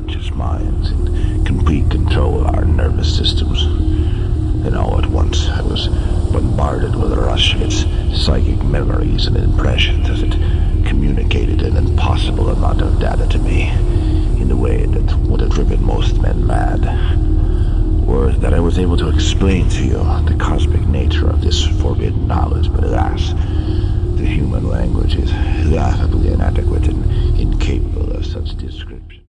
subconscious minds in complete control of our nervous systems. And all at once I was bombarded with a rush of its psychic memories and impressions as it communicated an impossible amount of data to me in a way that would have driven most men mad. Or that I was able to explain to you the cosmic nature of this forbidden knowledge, but alas, the human language is laughably inadequate and incapable of such description.